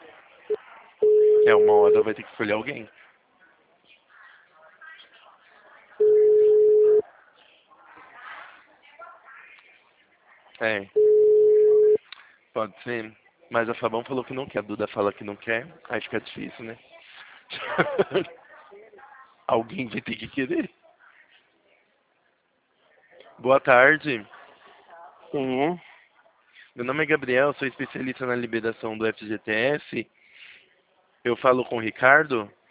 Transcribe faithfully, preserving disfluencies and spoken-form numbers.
É, uma hora vai ter que escolher alguém. É, pode ser. Mas a Fabão falou que não quer, a Duda fala que não quer, aí fica difícil, né? Alguém vai ter que querer. Boa tarde. Quem é? Meu nome é Gabriel, sou especialista na liberação do F G T S. Eu falo com o Ricardo.